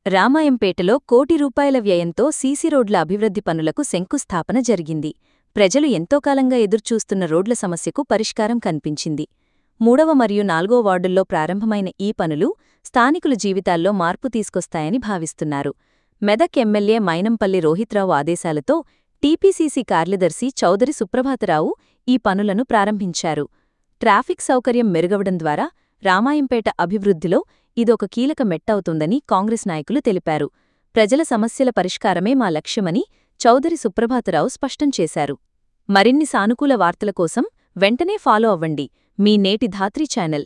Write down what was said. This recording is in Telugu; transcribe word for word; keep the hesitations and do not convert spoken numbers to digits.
రామాయంపేటలో కోటి రూపాయల వ్యయంతో సీసీ రోడ్ల అభివృద్ధి పనులకు శంకుస్థాపన జరిగింది. ప్రజలు ఎంతోకాలంగా ఎదుర్చూస్తున్న రోడ్ల సమస్యకు పరిష్కారం కనిపించింది. మూడవ మరియు నాల్గో వార్డుల్లో ప్రారంభమైన ఈ పనులు స్థానికుల జీవితాల్లో మార్పు తీసుకొస్తాయని భావిస్తున్నారు. మెదక్ ఎమ్మెల్యే మైనంపల్లి రోహిత్రావు ఆదేశాలతో టీపీసీసీ కార్యదర్శి చౌదరి సుప్రభాతరావు ఈ పనులను ప్రారంభించారు. ట్రాఫిక్ సౌకర్యం మెరుగవడం ద్వారా రామాయంపేట అభివృద్ధిలో ఇదొక కీలక మెట్టవుతుందని కాంగ్రెస్ నాయకులు తెలిపారు. ప్రజల సమస్యల పరిష్కారమే మా లక్ష్యమని చౌదరి సుప్రభాతరావు స్పష్టం చేశారు. మరిన్ని సానుకూల వార్తల కోసం వెంటనే ఫాలో అవ్వండి మీ నేటి ధాత్రి ఛానల్.